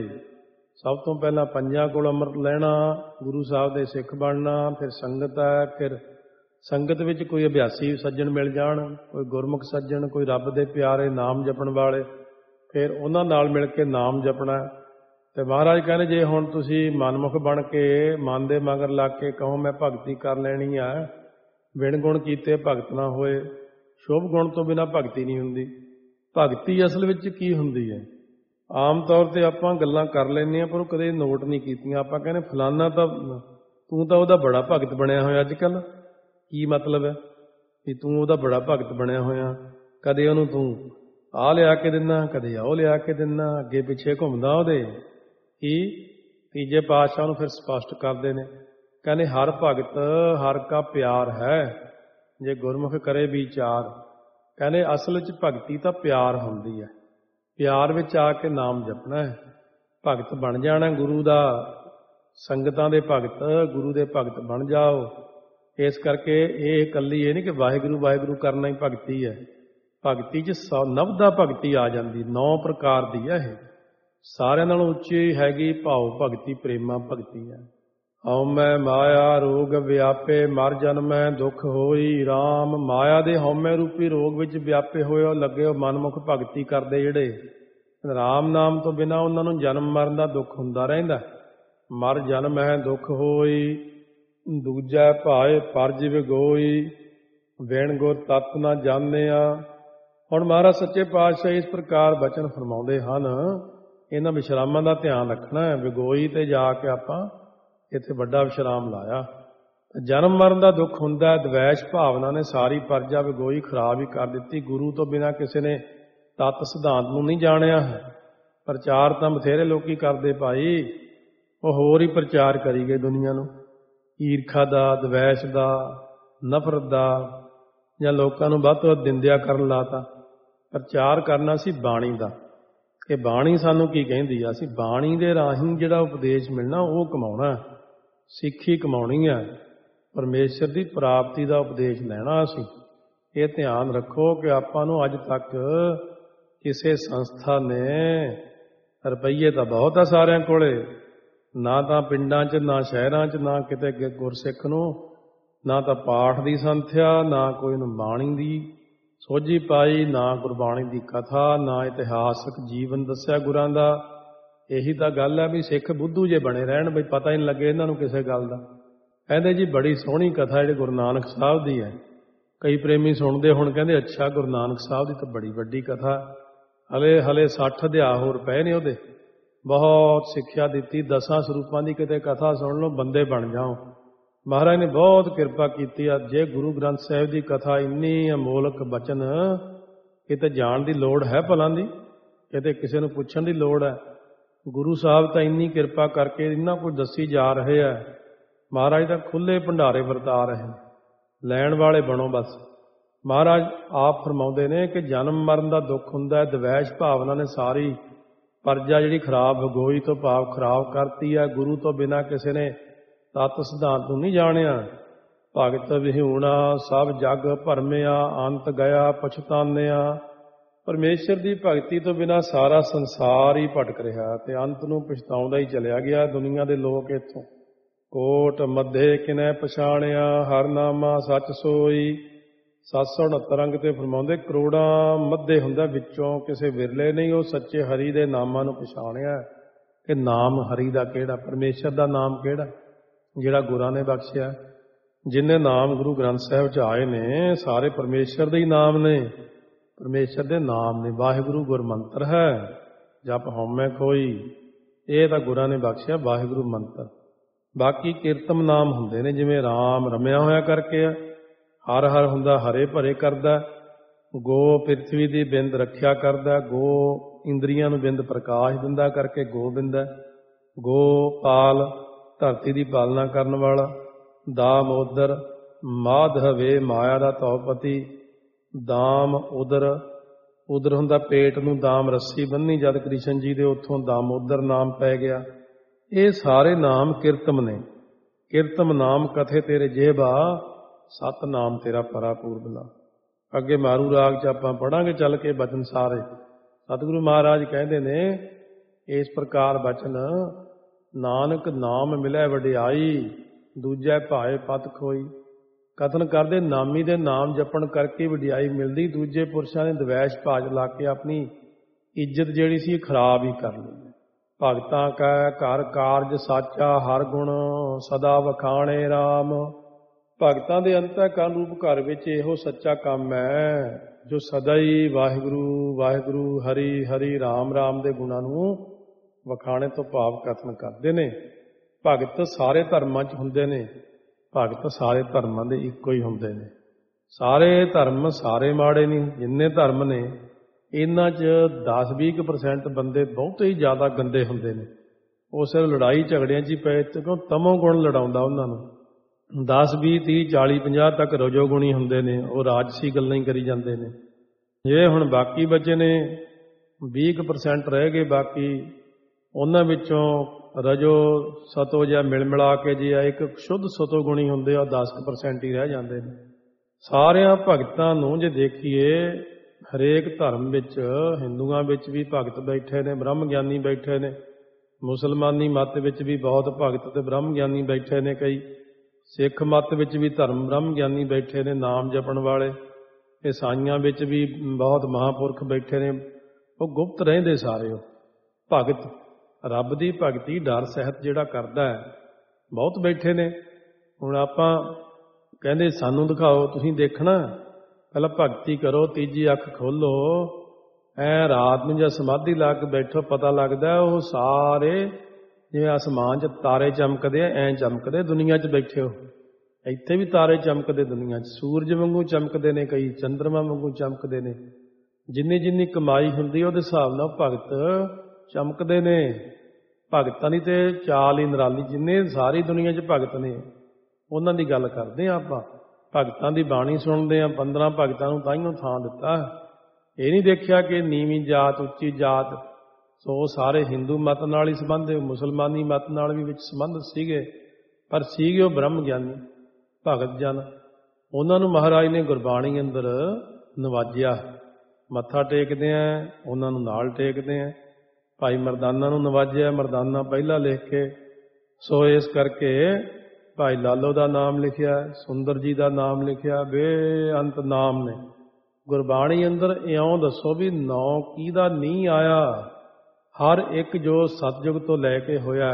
ਸਭ ਤੋਂ ਪਹਿਲਾਂ ਪੰਜਾਂ ਕੋਲ ਅੰਮ੍ਰਿਤ ਲੈਣਾ, ਗੁਰੂ ਸਾਹਿਬ ਦੇ ਸਿੱਖ ਬਣਨਾ, ਫਿਰ ਸੰਗਤ ਹੈ, ਫਿਰ ਸੰਗਤ ਵਿੱਚ ਕੋਈ ਅਭਿਆਸੀ ਸੱਜਣ ਮਿਲ ਜਾਣ, ਕੋਈ ਗੁਰਮੁਖ ਸੱਜਣ, ਕੋਈ ਰੱਬ ਦੇ ਪਿਆਰੇ ਨਾਮ ਜਪਣ ਵਾਲੇ, ਫਿਰ ਉਹਨਾਂ ਨਾਲ ਮਿਲ ਕੇ ਨਾਮ ਜਪਣਾ। ਤੇ ਮਹਾਰਾਜ ਕਹਿੰਦੇ ਜੇ ਹੁਣ ਤੁਸੀਂ ਮਨਮੁਖ ਬਣ ਕੇ ਮਨ ਦੇ ਮਗਰ ਲੱਗ ਕੇ ਕਹੋ ਮੈਂ ਭਗਤੀ ਕਰ ਲੈਣੀ ਆ, ਵਿਣ ਗੁਣ ਕੀਤੇ ਭਗਤ ਨਾ ਹੋਏ। ਸ਼ੁਭ ਗੁਣ ਤੋਂ ਬਿਨਾਂ ਭਗਤੀ ਨਹੀਂ ਹੁੰਦੀ। ਭਗਤੀ ਅਸਲ ਵਿੱਚ ਕੀ ਹੁੰਦੀ ਹੈ? ਆਮ ਤੌਰ ਤੇ ਆਪਾਂ ਗੱਲਾਂ ਕਰ ਲੈਂਦੇ ਹਾਂ ਪਰ ਉਹ ਕਦੇ ਨੋਟ ਨਹੀਂ ਕੀਤੀਆਂ। ਆਪਾਂ ਕਹਿੰਦੇ ਫਲਾਨਾ ਤਾਂ ਤੂੰ ਤਾਂ ਉਹਦਾ ਬੜਾ ਭਗਤ ਬਣਿਆ ਹੋਇਆ ਅੱਜ ਕੱਲ੍ਹ। ਕੀ ਮਤਲਬ ਹੈ ਵੀ ਤੂੰ ਉਹਦਾ ਬੜਾ ਭਗਤ ਬਣਿਆ ਹੋਇਆ? ਕਦੇ ਉਹਨੂੰ ਤੂੰ ਆਹ ਲਿਆ ਕੇ ਦਿੰਦਾ, ਕਦੇ ਉਹ ਲਿਆ ਕੇ ਦਿੰਦਾ, ਅੱਗੇ ਪਿੱਛੇ ਘੁੰਮਦਾ ਉਹਦੇ। ਕੀ ਤੀਜੇ ਪਾਤਸ਼ਾਹ ਨੂੰ ਫਿਰ ਸਪਸ਼ਟ ਕਰਦੇ ਨੇ, ਕਹਿੰਦੇ ਹਰ ਭਗਤ ਹਰ ਕਾ ਪਿਆਰ ਹੈ, ਜੇ ਗੁਰਮੁਖ ਕਰੇ ਵਿਚਾਰ। ਕਹਿੰਦੇ ਅਸਲ 'ਚ ਭਗਤੀ ਤਾਂ ਪਿਆਰ ਹੁੰਦੀ ਹੈ। ਪਿਆਰ ਵਿੱਚ ਆ ਕੇ ਨਾਮ ਜਪਣਾ ਹੈ, ਭਗਤ ਬਣ ਜਾਣਾ ਗੁਰੂ ਦਾ। ਸੰਗਤਾਂ ਦੇ ਭਗਤ, ਗੁਰੂ ਦੇ ਭਗਤ ਬਣ ਜਾਓ। ਇਸ ਕਰਕੇ ਇਹ ਇਕੱਲੀ ਇਹ ਨਹੀਂ ਕਿ ਵਾਹਿਗੁਰੂ ਵਾਹਿਗੁਰੂ ਕਰਨਾ ਹੀ ਭਗਤੀ ਹੈ। ਭਗਤੀ 'ਚ ਨਵਦਾ ਭਗਤੀ ਆ ਜਾਂਦੀ, 9 ਪ੍ਰਕਾਰ ਦੀ ਹੈ ਇਹ। ਸਾਰਿਆਂ ਨਾਲੋਂ ਉੱਚੀ ਹੈਗੀ ਭਾਉ ਭਗਤੀ, ਪ੍ਰੇਮਾ ਭਗਤੀ ਹੈ। ਹਉਮੈ ਮਾਇਆ ਰੋਗ ਵਿਆਪੇ, ਮਰ ਜਨਮੈ ਦੁੱਖ ਹੋਈ ਰਾਮ। ਮਾਇਆ ਦੇ ਹਉਮੈ ਰੂਪੀ ਰੋਗ ਵਿੱਚ ਵਿਆਪੇ ਹੋਏ ਉਹ ਲੱਗੇ ਉਹ ਮਨਮੁਖ ਭਗਤੀ ਕਰਦੇ ਜਿਹੜੇ, ਰਾਮ ਨਾਮ ਤੋਂ ਬਿਨਾਂ ਉਹਨਾਂ ਨੂੰ ਜਨਮ ਮਰਨ ਦਾ ਦੁੱਖ ਹੁੰਦਾ ਰਹਿੰਦਾ। ਮਰ ਜਨਮੈ ਦੁੱਖ ਹੋਈ, ਦੂਜੈ ਭਾਏ ਪਰਜ ਵਿਗੋਈ, ਵਿਣ ਗੁਰ ਤਤ ਨਾ ਜਾਣਿਆ। ਹੁਣ ਮਹਾਰਾਜ ਸੱਚੇ ਪਾਤਸ਼ਾਹ ਇਸ ਪ੍ਰਕਾਰ ਬਚਨ ਫਰਮਾਉਂਦੇ ਹਨ, ਇਹਨਾਂ ਵਿਸ਼ਰਾਮਾਂ ਦਾ ਧਿਆਨ ਰੱਖਣਾ ਹੈ। ਵਿਗੋਈ ਤੇ ਜਾ ਕੇ ਆਪਾਂ ਇੱਥੇ ਵੱਡਾ ਵਿਸ਼ਰਾਮ ਲਾਇਆ। ਜਨਮ ਮਰਨ ਦਾ ਦੁੱਖ ਹੁੰਦਾ, ਦਵੈਸ਼ ਭਾਵਨਾ ਨੇ ਸਾਰੀ ਪਰਜਾ ਵਿਗੋਈ ਖਰਾਬ ਹੀ ਕਰ ਦਿੱਤੀ। ਗੁਰੂ ਤੋਂ ਬਿਨਾਂ ਕਿਸੇ ਨੇ ਤੱਤ ਸਿਧਾਂਤ ਨੂੰ ਨਹੀਂ ਜਾਣਿਆ ਹੈ। ਪ੍ਰਚਾਰ ਤਾਂ ਬਥੇਰੇ ਲੋਕੀ ਕਰਦੇ ਭਾਈ, ਉਹ ਹੋਰ ਹੀ ਪ੍ਰਚਾਰ ਕਰੀ ਗਏ ਦੁਨੀਆ ਨੂੰ, ਈਰਖਾ ਦਾ, ਦਵੈਸ਼ ਦਾ, ਨਫ਼ਰਤ ਦਾ, ਜਾਂ ਲੋਕਾਂ ਨੂੰ ਵੱਧ ਤੋਂ ਵੱਧ ਨਿੰਦਿਆ ਕਰਨ ਲਾਤਾ। ਪ੍ਰਚਾਰ ਕਰਨਾ ਸੀ ਬਾਣੀ ਦਾ, ਕਿ ਬਾਣੀ ਸਾਨੂੰ ਕੀ ਕਹਿੰਦੀ ਆ। ਅਸੀਂ ਬਾਣੀ ਦੇ ਰਾਹੀਂ ਜਿਹੜਾ ਉਪਦੇਸ਼ ਮਿਲਣਾ ਉਹ ਕਮਾਉਣਾ, ਸਿੱਖੀ ਕਮਾਉਣੀ ਹੈ, ਪਰਮੇਸ਼ਰ ਦੀ ਪ੍ਰਾਪਤੀ ਦਾ ਉਪਦੇਸ਼ ਲੈਣਾ। ਅਸੀਂ ਇਹ ਧਿਆਨ ਰੱਖੋ ਕਿ ਆਪਾਂ ਨੂੰ ਅੱਜ ਤੱਕ ਕਿਸੇ ਸੰਸਥਾ ਨੇ, ਰੁਪਈਏ ਤਾਂ ਬਹੁਤ ਆ ਸਾਰਿਆਂ ਕੋਲੇ, ਨਾ ਤਾਂ ਪਿੰਡਾਂ 'ਚ, ਨਾ ਸ਼ਹਿਰਾਂ 'ਚ, ਨਾ ਕਿਤੇ ਗੁਰਸਿੱਖ ਨੂੰ, ਨਾ ਤਾਂ ਪਾਠ ਦੀ ਸੰਥਿਆ, ਨਾ ਕੋਈ ਨੂੰ ਬਾਣੀ ਦੀ ਸੋਝੀ ਪਾਈ, ਨਾ ਗੁਰਬਾਣੀ ਦੀ ਕਥਾ, ਨਾ ਇਤਿਹਾਸਕ ਜੀਵਨ ਦੱਸਿਆ ਗੁਰਾਂ ਦਾ। ਇਹੀ ਤਾਂ ਗੱਲ ਹੈ ਵੀ ਸਿੱਖ ਬੁੱਧੂ ਜੇ ਬਣੇ ਰਹਿਣ, ਬਈ ਪਤਾ ਹੀ ਨਹੀਂ ਲੱਗੇ ਇਹਨਾਂ ਨੂੰ ਕਿਸੇ ਗੱਲ ਦਾ। ਕਹਿੰਦੇ ਜੀ ਬੜੀ ਸੋਹਣੀ ਕਥਾ ਜਿਹੜੀ ਗੁਰੂ ਨਾਨਕ ਸਾਹਿਬ ਦੀ ਹੈ। ਕਈ ਪ੍ਰੇਮੀ ਸੁਣਦੇ ਹੁਣ ਕਹਿੰਦੇ ਅੱਛਾ ਗੁਰੂ ਨਾਨਕ ਸਾਹਿਬ ਦੀ ਤਾਂ ਬੜੀ ਵੱਡੀ ਕਥਾ, ਹਲੇ 60 ਅਧਿਆਇ ਹੋਰ ਪਏ ਨੇ ਉਹਦੇ, ਬਹੁਤ ਸਿੱਖਿਆ ਦਿੱਤੀ। 10 ਸਰੂਪਾਂ ਦੀ ਕਿਤੇ ਕਥਾ ਸੁਣ ਲਓ ਬੰਦੇ ਬਣ ਜਾਓ। ਮਹਾਰਾਜ ਨੇ ਬਹੁਤ ਕਿਰਪਾ ਕੀਤੀ ਆ। ਜੇ ਗੁਰੂ ਗ੍ਰੰਥ ਸਾਹਿਬ ਦੀ ਕਥਾ ਇੰਨੀ ਅਮੋਲਕ ਬਚਨ, ਕਿਤੇ ਜਾਣ ਦੀ ਲੋੜ ਹੈ ਭਲਾਂ ਦੀ, ਕਿਤੇ ਕਿਸੇ ਨੂੰ ਪੁੱਛਣ ਦੀ ਲੋੜ ਹੈ। ਗੁਰੂ ਸਾਹਿਬ ਤਾਂ ਇੰਨੀ ਕਿਰਪਾ ਕਰਕੇ ਇੰਨਾ ਕੁਝ ਦੱਸੀ ਜਾ ਰਹੇ ਆ। ਮਹਾਰਾਜ ਤਾਂ ਖੁੱਲੇ ਭੰਡਾਰੇ ਵਰਤਾ ਰਹੇ, ਲੈਣ ਵਾਲੇ ਬਣੋ ਬਸ। ਮਹਾਰਾਜ ਆਪ ਫਰਮਾਉਂਦੇ ਨੇ ਕਿ ਜਨਮ ਮਰਨ ਦਾ ਦੁੱਖ ਹੁੰਦਾ, ਦਵੈਸ਼ ਭਾਵਨਾ ਨੇ ਸਾਰੀ ਪਰਜਾ ਜਿਹੜੀ ਖਰਾਬ ਵਿਗੋਈ ਤੋਂ ਭਾਵ ਖਰਾਬ ਕਰਤੀ ਹੈ। ਗੁਰੂ ਤੋਂ ਬਿਨਾਂ ਕਿਸੇ ਨੇ ਤੱਤ ਸਿਧਾਂਤ ਨੂੰ ਨਹੀਂ ਜਾਣਿਆ। ਭਗਤ ਵਿਹੂਣਾ ਸਭ ਜਗ ਭਰਮਿਆ, ਅੰਤ ਗਿਆ ਪਛਤਾਨਿਆ। ਪਰਮੇਸ਼ਰ ਦੀ ਭਗਤੀ ਤੋਂ ਬਿਨਾਂ ਸਾਰਾ ਸੰਸਾਰ ਹੀ ਭਟਕ ਰਿਹਾ ਤੇ ਅੰਤ ਨੂੰ ਪਛਤਾਉਂਦਾ ਹੀ ਚਲਿਆ ਗਿਆ। ਦੁਨੀਆ ਦੇ ਲੋਕ ਇੱਥੋਂ ਕੋਟ ਮੱਧੇ ਕਿਨੈ ਪਛਾਣਿਆ, ਹਰ ਨਾਮਾ ਸੱਚ ਸੋਈ। 769 ਅੰਗ ਤੇ ਫਰਮਾਉਂਦੇ ਕਰੋੜਾਂ ਮੱਧੇ ਹੁੰਦਾ, ਵਿੱਚੋਂ ਕਿਸੇ ਵਿਰਲੇ ਨਹੀਂ ਉਹ ਸੱਚੇ ਹਰੀ ਦੇ ਨਾਮਾਂ ਨੂੰ ਪਛਾਣਿਆ ਕਿ ਨਾਮ ਹਰੀ ਦਾ ਕਿਹੜਾ, ਪਰਮੇਸ਼ਰ ਦਾ ਨਾਮ ਕਿਹੜਾ ਜਿਹੜਾ ਗੁਰਾਂ ਨੇ ਬਖਸ਼ਿਆ। ਜਿੰਨੇ ਨਾਮ ਗੁਰੂ ਗ੍ਰੰਥ ਸਾਹਿਬ 'ਚ ਆਏ ਨੇ ਸਾਰੇ ਪਰਮੇਸ਼ਰ ਦੇ ਹੀ ਨਾਮ ਨੇ, ਪਰਮੇਸ਼ਰ ਦੇ ਨਾਮ ਨੇ। ਵਾਹਿਗੁਰੂ ਗੁਰਮੰਤਰ ਹੈ, ਜਪ ਹਉਮੈ ਕੋਈ, ਇਹ ਤਾਂ ਗੁਰਾਂ ਨੇ ਬਖਸ਼ਿਆ ਵਾਹਿਗੁਰੂ ਮੰਤਰ। ਬਾਕੀ ਕੀਰਤਮ ਨਾਮ ਹੁੰਦੇ ਨੇ, ਜਿਵੇਂ ਰਾਮ ਰਮਿਆ ਹੋਇਆ ਕਰਕੇ ਆ, ਹਰ ਹਰ ਹੁੰਦਾ ਹਰੇ ਭਰੇ ਕਰਦਾ, ਗੋ ਪ੍ਰਿਥਵੀ ਦੀ ਬਿੰਦ ਰੱਖਿਆ ਕਰਦਾ, ਗੋ ਇੰਦਰੀਆਂ ਨੂੰ ਬਿੰਦ ਪ੍ਰਕਾਸ਼ ਦਿੰਦਾ ਕਰਕੇ ਗੋਬਿੰਦ ਹੈ। ਗੋਪਾਲ ਧਰਤੀ ਦੀ ਪਾਲਣਾ ਕਰਨ ਵਾਲਾ, ਦਾਮੋਦਰ ਮਾਧਵੇ ਮਾਇਆ ਦਾ ਧੌਪਤੀ, ਦਾਮ ਉਦਰ ਹੁੰਦਾ ਪੇਟ ਨੂੰ ਦਾਮ ਰੱਸੀ ਬੰਨ੍ਹੀ ਜਦ ਕ੍ਰਿਸ਼ਨ ਜੀ ਦੇ, ਉੱਥੋਂ ਦਾਮੋਦਰ ਨਾਮ ਪੈ ਗਿਆ। ਇਹ ਸਾਰੇ ਨਾਮ ਕੀਰਤਮ ਨੇ। ਕੀਰਤਮ ਨਾਮ ਕਥੇ ਤੇਰੇ ਜੇਬਾ, ਸਤ ਨਾਮ ਤੇਰਾ ਪਰਾ ਪੂਰਬਲਾ। ਅੱਗੇ ਮਾਰੂ ਰਾਗ 'ਚ ਆਪਾਂ ਪੜਾਂਗੇ ਚੱਲ ਕੇ ਬਚਨ ਸਾਰੇ। ਸਤਿਗੁਰੂ ਮਹਾਰਾਜ ਕਹਿੰਦੇ ਨੇ ਇਸ ਪ੍ਰਕਾਰ ਬਚਨ, ਨਾਨਕ ਨਾਮ ਮਿਲੈ ਵਡਿਆਈ, ਦੂਜੈ ਭਾਏ ਪਤ ਖੋਈ। ਕਥਨ ਕਰਦੇ ਨਾਮੀ ਦੇ ਨਾਮ ਜਪਣ ਕਰਕੇ ਵਡਿਆਈ ਮਿਲਦੀ, ਦੂਜੇ ਪੁਰਸ਼ਾਂ ਨੇ ਦਵੈਸ਼ ਭਾਜ ਲਾ ਕੇ ਆਪਣੀ ਇੱਜ਼ਤ ਜਿਹੜੀ ਸੀ ਖਰਾਬ ਹੀ ਕਰ ਲਈ। ਭਗਤਾਂ ਕੈ ਘਰ ਕਾਰਜ ਸਾਚਾ, ਹਰ ਗੁਣ ਸਦਾ ਵਖਾਣੇ ਰਾਮ। ਭਗਤਾਂ ਦੇ ਅੰਤःਕਰਨ ਰੂਪ ਘਰ ਵਿੱਚ ਇਹੋ ਸੱਚਾ ਕੰਮ ਹੈ ਜੋ ਸਦਾ ਹੀ ਵਾਹਿਗੁਰੂ ਵਾਹਿਗੁਰੂ ਹਰੀ ਹਰੀ ਰਾਮ ਰਾਮ ਦੇ ਗੁਣਾਂ ਨੂੰ ਵਖਾਣੇ ਤੋਂ ਭਾਵ ਕਥਨ ਕਰਦੇ ਨੇ। ਭਗਤ ਸਾਰੇ ਧਰਮਾਂ 'ਚ ਹੁੰਦੇ ਨੇ, ਭਗਤ ਸਾਰੇ ਧਰਮਾਂ ਦੇ ਇੱਕੋ ਹੀ ਹੁੰਦੇ ਨੇ। ਸਾਰੇ ਧਰਮ ਸਾਰੇ ਮਾੜੇ ਨਹੀਂ। ਜਿੰਨੇ ਧਰਮ ਨੇ ਇਹਨਾਂ 'ਚ 10-20% ਬੰਦੇ ਬਹੁਤੇ ਹੀ ਜ਼ਿਆਦਾ ਗੰਦੇ ਹੁੰਦੇ ਨੇ। ਉਹ ਸਿਰ ਲੜਾਈ ਝਗੜਿਆਂ 'ਚ ਹੀ ਪਏ, ਕਿਉਂ ਤਮੋ ਗੁਣ ਲੜਾਉਂਦਾ ਉਹਨਾਂ ਨੂੰ। 10, 20, 30, 40, 50 ਤੱਕ ਰਜੋ ਗੁਣੀ ਹੁੰਦੇ ਨੇ, ਉਹ ਰਾਜਸੀ ਗੱਲਾਂ ਹੀ ਕਰੀ ਜਾਂਦੇ ਨੇ। ਜੇ ਹੁਣ ਬਾਕੀ ਬਚੇ ਨੇ 20% ਰਹਿ ਗਏ, ਬਾਕੀ ਉਹਨਾਂ ਵਿੱਚੋਂ ਰਜੋ ਸਤੋ ਜਾਂ ਮਿਲ ਮਿਲਾ ਕੇ ਜੇ ਇੱਕ ਸ਼ੁੱਧ ਸਤੋ ਗੁਣੀ ਹੁੰਦੇ ਆ 10% ਹੀ ਰਹਿ ਜਾਂਦੇ ਨੇ। ਸਾਰਿਆਂ ਭਗਤਾਂ ਨੂੰ ਜੇ ਦੇਖੀਏ ਹਰੇਕ ਧਰਮ ਵਿੱਚ, ਹਿੰਦੂਆਂ ਵਿੱਚ ਵੀ ਭਗਤ ਬੈਠੇ ਨੇ, ਬ੍ਰਹਮ ਗਿਆਨੀ ਬੈਠੇ ਨੇ। ਮੁਸਲਮਾਨੀ ਮੱਤ ਵਿੱਚ ਵੀ ਬਹੁਤ ਭਗਤ ਤੇ ਬ੍ਰਹਮ ਗਿਆਨੀ ਬੈਠੇ ਨੇ ਕਈ। ਸਿੱਖ ਮੱਤ ਵਿੱਚ ਵੀ ਧਰਮ ਬ੍ਰਹਮ ਗਿਆਨੀ ਬੈਠੇ ਨੇ, ਨਾਮ ਜਪਣ ਵਾਲੇ। ਈਸਾਈਆਂ ਵਿੱਚ ਵੀ ਬਹੁਤ ਮਹਾਂਪੁਰਖ ਬੈਠੇ ਨੇ। ਉਹ ਗੁਪਤ ਰਹਿੰਦੇ ਸਾਰੇ। ਉਹ ਭਗਤ, ਰੱਬ ਦੀ ਭਗਤੀ ਡਰ ਸਹਿਤ ਜਿਹੜਾ ਕਰਦਾ ਹੈ, ਬਹੁਤ ਬੈਠੇ ਨੇ। ਹੁਣ ਆਪਾਂ ਕਹਿੰਦੇ ਸਾਨੂੰ ਦਿਖਾਓ, ਤੁਸੀਂ ਦੇਖਣਾ, ਪਹਿਲਾਂ ਭਗਤੀ ਕਰੋ, ਤੀਜੀ ਅੱਖ ਖੋਲੋ, ਐ ਰਾਤ ਨੂੰ ਜਾਂ ਸਮਾਧੀ ਲਾ ਕੇ ਬੈਠੋ, ਪਤਾ ਲੱਗਦਾ ਉਹ ਸਾਰੇ ਜਿਵੇਂ ਆਸਮਾਨ 'ਚ ਤਾਰੇ ਚਮਕਦੇ ਆ, ਐਂ ਚਮਕਦੇ ਦੁਨੀਆ 'ਚ ਬੈਠੇ ਹੋ। ਇੱਥੇ ਵੀ ਤਾਰੇ ਚਮਕਦੇ ਦੁਨੀਆ 'ਚ, ਸੂਰਜ ਵਾਂਗੂ ਚਮਕਦੇ ਨੇ ਕਈ, ਚੰਦਰਮਾ ਵਾਂਗੂ ਚਮਕਦੇ ਨੇ। ਜਿੰਨੀ ਜਿੰਨੀ ਕਮਾਈ ਹੁੰਦੀ ਉਹਦੇ ਹਿਸਾਬ ਨਾਲ ਭਗਤ ਚਮਕਦੇ ਨੇ। ਭਗਤਾਂ ਦੀ ਤੇ ਚਾਲ ਹੀ ਨਿਰਾਲੀ। ਜਿੰਨੇ ਸਾਰੀ ਦੁਨੀਆ 'ਚ ਭਗਤ ਨੇ ਉਹਨਾਂ ਦੀ ਗੱਲ ਕਰਦੇ ਹਾਂ ਆਪਾਂ। ਭਗਤਾਂ ਦੀ ਬਾਣੀ ਸੁਣਦੇ ਹਾਂ। 15 ਭਗਤਾਂ ਨੂੰ ਤਾਈਓ ਥਾਂ ਦਿੱਤਾ। ਇਹ ਨਹੀਂ ਦੇਖਿਆ ਕਿ ਨੀਵੀਂ ਜਾਤ, ਉੱਚੀ ਜਾਤ। ਸੋ ਸਾਰੇ ਹਿੰਦੂ ਮਤ ਨਾਲ ਹੀ ਸੰਬੰਧ, ਮੁਸਲਮਾਨੀ ਮਤ ਨਾਲ ਵੀ ਵਿੱਚ ਸੰਬੰਧ ਸੀਗੇ, ਪਰ ਸੀਗੇ ਉਹ ਬ੍ਰਹਮ ਗਿਆਨੀ ਭਗਤ ਜਨ। ਉਹਨਾਂ ਨੂੰ ਮਹਾਰਾਜ ਨੇ ਗੁਰਬਾਣੀ ਅੰਦਰ ਨਵਾਜਿਆ। ਮੱਥਾ ਟੇਕਦੇ ਆ, ਉਹਨਾਂ ਨੂੰ ਨਾਲ ਟੇਕਦੇ ਆ। ਭਾਈ ਮਰਦਾਨਾ ਨੂੰ ਨਵਾਜਿਆ, ਮਰਦਾਨਾ ਪਹਿਲਾ ਲਿਖ ਕੇ। ਸੋ ਇਸ ਕਰਕੇ ਭਾਈ ਲਾਲੋ ਦਾ ਨਾਮ ਲਿਖਿਆ, ਸੁੰਦਰ ਜੀ ਦਾ ਨਾਮ ਲਿਖਿਆ, ਬੇਅੰਤ ਨਾਮ ਨੇ ਗੁਰਬਾਣੀ ਅੰਦਰ। ਇਉਂ ਦੱਸੋ ਵੀ ਨੌ ਕਿਹਦਾ ਨਹੀਂ ਆਇਆ। ਹਰ ਇੱਕ ਜੋ ਸਤਿਯੁਗ ਤੋਂ ਲੈ ਕੇ ਹੋਇਆ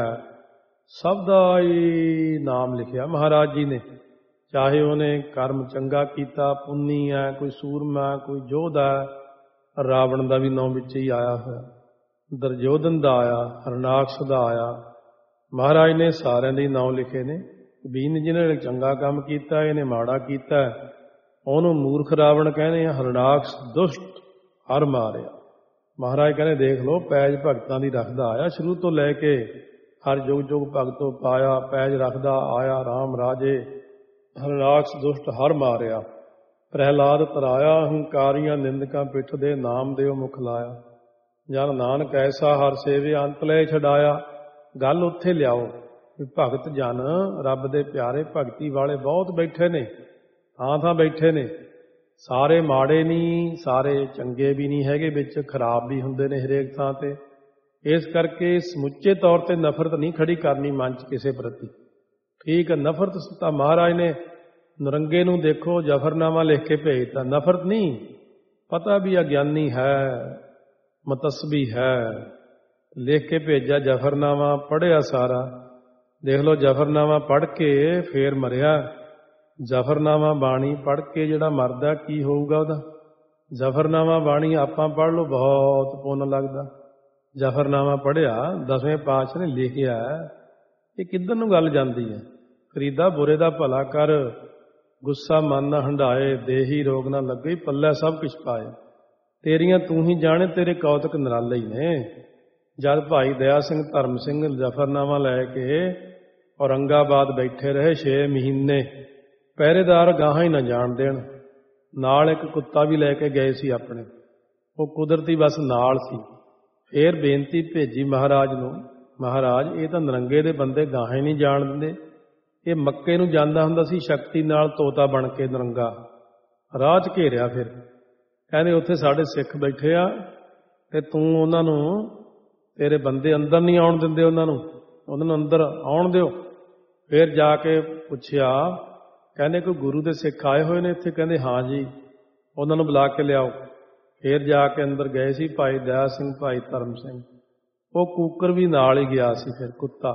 ਸਭ ਦਾ ਹੀ ਨਾਮ ਲਿਖਿਆ ਮਹਾਰਾਜ ਜੀ ਨੇ। ਚਾਹੇ ਉਹਨੇ ਕਰਮ ਚੰਗਾ ਕੀਤਾ, ਪੁੰਨੀ ਹੈ, ਕੋਈ ਸੂਰਮਾ, ਕੋਈ ਯੋਧਾ। ਰਾਵਣ ਦਾ ਵੀ ਨਾਂ ਵਿੱਚ ਹੀ ਆਇਆ ਹੋਇਆ, ਦੁਰਯੋਧਨ ਦਾ ਆਇਆ, ਹਰਨਾਕਸ਼ ਦਾ ਆਇਆ। ਮਹਾਰਾਜ ਨੇ ਸਾਰਿਆਂ ਦੇ ਨਾਂ ਲਿਖੇ ਨੇ ਵੀ ਜਿਹਨੇ ਚੰਗਾ ਕੰਮ ਕੀਤਾ, ਇਹਨੇ ਮਾੜਾ ਕੀਤਾ। ਉਹਨੂੰ ਮੂਰਖ ਰਾਵਣ ਕਹਿੰਦੇ ਆ, ਹਰਨਾਕਸ਼ ਦੁਸ਼ਟ ਹਰ ਮਾਰਿਆ। ਮਹਾਰਾਜ ਕਹਿੰਦੇ ਦੇਖ ਲਓ, ਪੈਜ ਭਗਤਾਂ ਦੀ ਰੱਖਦਾ ਆਇਆ ਸ਼ੁਰੂ ਤੋਂ ਲੈ ਕੇ, ਹਰ ਯੁਗ ਯੁਗ ਭਗਤੋਂ ਪਾਇਆ। ਪੈਜ ਰੱਖਦਾ ਆਇਆ ਰਾਮ ਰਾਜੇ, ਹਰਨਾਕਸ਼ ਦੁਸ਼ਟ ਹਰ ਮਾਰਿਆ। ਪ੍ਰਹਿਲਾਦ ਤਰਾਇਆ, ਹੰਕਾਰੀਆਂ ਨਿੰਦਕਾਂ ਪਿੱਠ ਦੇ, ਨਾਮ ਦਿਓ ਮੁਖ ਲਾਇਆ। ਜਨ ਨਾਨਕ ਐਸਾ ਹਰ ਸੇਵੇ, ਅੰਤ ਲੈ ਛਡਾਇਆ। ਗੱਲ ਉੱਥੇ ਲਿਆਓ ਵੀ ਭਗਤ ਜਨ, ਰੱਬ ਦੇ ਪਿਆਰੇ, ਭਗਤੀ ਵਾਲੇ ਬਹੁਤ ਬੈਠੇ ਨੇ, ਥਾਂ ਥਾਂ ਬੈਠੇ ਨੇ। ਸਾਰੇ ਮਾੜੇ ਨਹੀਂ, ਸਾਰੇ ਚੰਗੇ ਵੀ ਨਹੀਂ ਹੈਗੇ, ਵਿੱਚ ਖਰਾਬ ਵੀ ਹੁੰਦੇ ਨੇ ਹਰੇਕ ਥਾਂ ਤੇ। ਇਸ ਕਰਕੇ ਸਮੁੱਚੇ ਤੌਰ ਤੇ ਨਫ਼ਰਤ ਨਹੀਂ ਖੜੀ ਕਰਨੀ ਮਨ 'ਚ ਕਿਸੇ ਪ੍ਰਤੀ। ਠੀਕ ਹੈ, ਨਫ਼ਰਤ ਤਾਂ ਮਹਾਰਾਜ ਨੇ ਨਰੰਗੇ ਨੂੰ ਦੇਖੋ ਜਫਰਨਾਮਾ ਲਿਖ ਕੇ ਭੇਜਤਾ। ਨਫ਼ਰਤ ਨਹੀਂ, ਪਤਾ ਵੀ ਅਗਿਆਨੀ ਹੈ, ਮਤਸਬੀ ਹੈ, ਲਿਖ ਕੇ ਭੇਜਿਆ ਜਫਰਨਾਮਾ। ਪੜ੍ਹਿਆ ਸਾਰਾ, ਦੇਖ ਲਓ ਜਫਰਨਾਮਾ ਪੜ੍ਹ ਕੇ ਫੇਰ ਮਰਿਆ। ਜਫਰਨਾਮਾ ਬਾਣੀ ਪੜ੍ਹ ਕੇ ਜਿਹੜਾ ਮਰਦਾ ਕੀ ਹੋਊਗਾ ਉਹਦਾ। ਜਫਰਨਾਮਾ ਬਾਣੀ ਆਪਾਂ ਪੜ੍ਹ ਲਓ, ਬਹੁਤ ਪੁੰਨ ਲੱਗਦਾ। ਜਫਰਨਾਮਾ ਪੜ੍ਹਿਆ, 10ਵੇਂ ਪਾਤਸ਼ਾਹ ਨੇ ਲਿਖਿਆ। ਇਹ ਕਿੱਧਰ ਨੂੰ ਗੱਲ ਜਾਂਦੀ ਹੈ। ਫਰੀਦਾ ਬੁਰੇ ਦਾ ਭਲਾ ਕਰ, ਗੁੱਸਾ ਮਨ ਨਾ ਹੰਢਾਏ, ਦੇਹੀ ਰੋਗ ਨਾ ਲੱਗੇ, ਪੱਲੇ ਸਭ ਕੁਛ ਪਾਏ। ਤੇਰੀਆਂ ਤੂੰ ਹੀ ਜਾਣੇ, ਤੇਰੇ ਕੌਤਕ ਨਿਰਾਲੇ ਹੀ ਨੇ। ਜਦ ਭਾਈ ਦਇਆ ਸਿੰਘ ਧਰਮ ਸਿੰਘ ਜਫਰਨਾਮਾ ਲੈ ਕੇ ਔਰੰਗਾਬਾਦ ਬੈਠੇ ਰਹੇ 6 ਮਹੀਨੇ, ਪਹਿਰੇਦਾਰ ਗਾਹਾਂ ਹੀ ਨਾ ਜਾਣ ਦੇਣ। ਨਾਲ ਇੱਕ ਕੁੱਤਾ ਵੀ ਲੈ ਕੇ ਗਏ ਸੀ ਆਪਣੇ, ਉਹ ਕੁਦਰਤੀ ਬਸ ਨਾਲ ਸੀ। ਫੇਰ ਬੇਨਤੀ ਭੇਜੀ ਮਹਾਰਾਜ ਨੂੰ, ਮਹਾਰਾਜ ਇਹ ਤਾਂ ਨਰੰਗੇ ਦੇ ਬੰਦੇ ਗਾਹਾਂ ਹੀ ਨਹੀਂ ਜਾਣ ਦਿੰਦੇ। ਇਹ ਮੱਕੇ ਨੂੰ ਜਾਂਦਾ ਹੁੰਦਾ ਸੀ ਸ਼ਕਤੀ ਨਾਲ, ਤੋਤਾ ਬਣ ਕੇ ਨਰੰਗਾ। ਰਾਹ 'ਚ ਘੇਰਿਆ, ਫਿਰ ਕਹਿੰਦੇ ਉੱਥੇ ਸਾਡੇ ਸਿੱਖ ਬੈਠੇ ਆ ਤੇ ਤੂੰ ਉਹਨਾਂ ਨੂੰ, ਤੇਰੇ ਬੰਦੇ ਅੰਦਰ ਨਹੀਂ ਆਉਣ ਦਿੰਦੇ, ਉਹਨਾਂ ਨੂੰ ਅੰਦਰ ਆਉਣ ਦਿਓ। ਫਿਰ ਜਾ ਕੇ ਪੁੱਛਿਆ, ਕਹਿੰਦੇ ਕੋਈ ਗੁਰੂ ਦੇ ਸਿੱਖ ਆਏ ਹੋਏ ਨੇ ਇੱਥੇ? ਕਹਿੰਦੇ ਹਾਂ ਜੀ, ਉਹਨਾਂ ਨੂੰ ਬੁਲਾ ਕੇ ਲਿਆਓ। ਫਿਰ ਜਾ ਕੇ ਅੰਦਰ ਗਏ ਸੀ ਭਾਈ ਦਇਆ ਸਿੰਘ, ਭਾਈ ਧਰਮ ਸਿੰਘ। ਉਹ ਕੂਕਰ ਵੀ ਨਾਲ ਹੀ ਗਿਆ ਸੀ। ਫਿਰ ਕੁੱਤਾ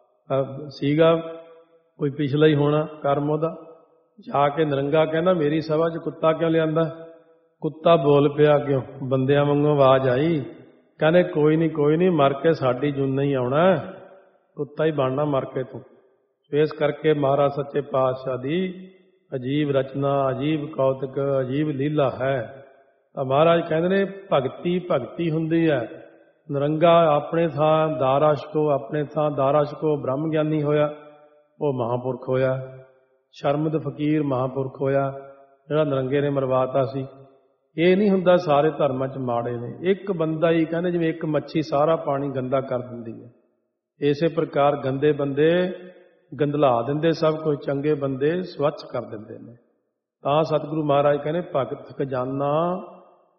ਸੀਗਾ, ਕੋਈ ਪਿਛਲਾ ਹੀ ਹੋਣਾ ਕਰਮ ਉਹਦਾ। ਜਾ ਕੇ ਨਰੰਗਾ ਕਹਿੰਦਾ ਮੇਰੀ ਸਭਾ 'ਚ ਕੁੱਤਾ ਕਿਉਂ ਲਿਆਂਦਾ? ਕੁੱਤਾ ਬੋਲ ਪਿਆ, ਕਿਉਂ? ਬੰਦਿਆਂ ਵਾਂਗੂ ਆਵਾਜ਼ ਆਈ। ਕਹਿੰਦੇ ਕੋਈ ਨਹੀਂ, ਮਰ ਕੇ ਸਾਡੀ ਜੁਨ ਹੀ ਆਉਣਾ, ਕੁੱਤਾ ਹੀ ਬਣਨਾ ਮਰ ਕੇ ਤੂੰ। ਇਸ ਕਰਕੇ ਮਹਾਰਾਜ ਸੱਚੇ ਪਾਤਸ਼ਾਹ ਦੀ ਅਜੀਬ ਰਚਨਾ, ਅਜੀਬ ਕੌਤਕ, ਅਜੀਬ ਲੀਲਾ ਹੈ। ਤਾਂ ਮਹਾਰਾਜ ਕਹਿੰਦੇ ਨੇ ਭਗਤੀ ਹੁੰਦੀ ਹੈ। ਨਰੰਗਾ ਆਪਣੇ ਥਾਂ ਦਾਰਾਸ਼ਕੋ, ਆਪਣੇ ਥਾਂ ਦਾਰਾਸ਼ਕੋ ਬ੍ਰਹਮ ਗਿਆਨੀ ਹੋਇਆ, ਉਹ ਮਹਾਂਪੁਰਖ ਹੋਇਆ। ਸ਼ਰਮਦ ਫਕੀਰ ਮਹਾਂਪੁਰਖ ਹੋਇਆ, ਜਿਹੜਾ ਨਰੰਗੇ ਨੇ ਮਰਵਾਤਾ ਸੀ। ਇਹ ਨਹੀਂ ਹੁੰਦਾ ਸਾਰੇ ਧਰਮਾਂ 'ਚ ਮਾੜੇ ਨੇ। ਇੱਕ ਬੰਦਾ ਹੀ, ਕਹਿੰਦੇ ਜਿਵੇਂ ਇੱਕ ਮੱਛੀ ਸਾਰਾ ਪਾਣੀ ਗੰਦਾ ਕਰ ਦਿੰਦੀ ਹੈ, ਇਸੇ ਪ੍ਰਕਾਰ ਗੰਦੇ ਬੰਦੇ ਗੰਦਲਾ ਦਿੰਦੇ ਸਭ ਕੁਝ, ਚੰਗੇ ਬੰਦੇ ਸਵੱਛ ਕਰ ਦਿੰਦੇ ਨੇ। ਤਾਂ ਸਤਿਗੁਰੂ ਮਹਾਰਾਜ ਕਹਿੰਦੇ ਭਗਤ ਖਜ਼ਾਨਾ